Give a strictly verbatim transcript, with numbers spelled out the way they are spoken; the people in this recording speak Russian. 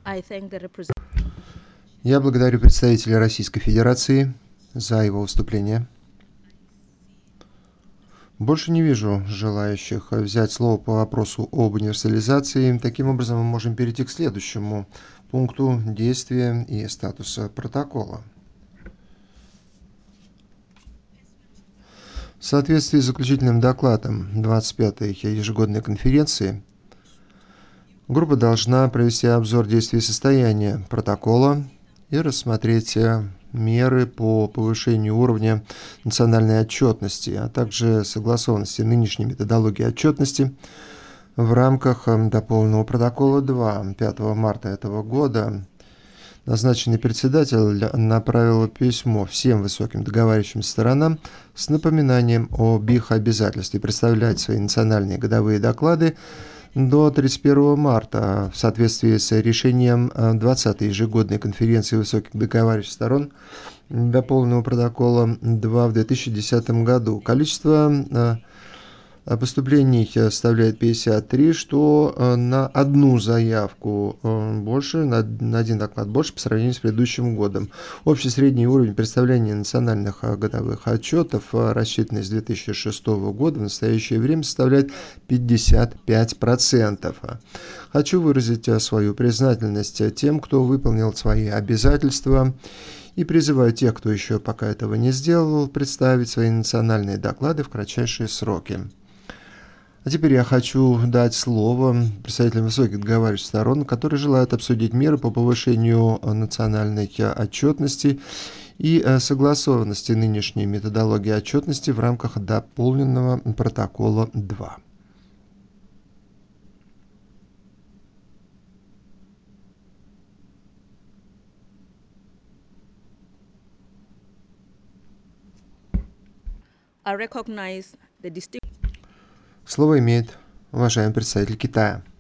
Я благодарю представителя Российской Федерации за его выступление. Больше не вижу желающих взять слово по вопросу об универсализации. Таким образом, мы можем перейти к следующему пункту действия и статуса протокола. В соответствии с заключительным докладом двадцать пятой ежегодной конференции, группа должна провести обзор действий и состояния протокола и рассмотреть меры по повышению уровня национальной отчетности, а также согласованности нынешней методологии отчетности в рамках дополненного протокола два. пятого марта этого года назначенный председатель направил письмо всем высоким договаривающимся сторонам с напоминанием об их обязательстве представлять свои национальные годовые доклады до тридцать первого марта в соответствии с решением двадцатой ежегодной конференции высоких договаривающихся сторон дополненного протокола два в две тысячи десятом году. Количество поступлений составляет пятьдесят три, что на одну заявку больше, на один доклад больше по сравнению с предыдущим годом. Общий средний уровень представления национальных годовых отчетов, рассчитанный с две тысячи шестого года, в настоящее время составляет пятьдесят пять процентов. Хочу выразить свою признательность тем, кто выполнил свои обязательства, и призываю тех, кто еще пока этого не сделал, представить свои национальные доклады в кратчайшие сроки. А теперь я хочу дать слово представителям высоких договаривающихся сторон, которые желают обсудить меры по повышению национальной отчетности и согласованности нынешней методологии отчетности в рамках дополненного протокола два. Слово имеет уважаемый представитель Китая.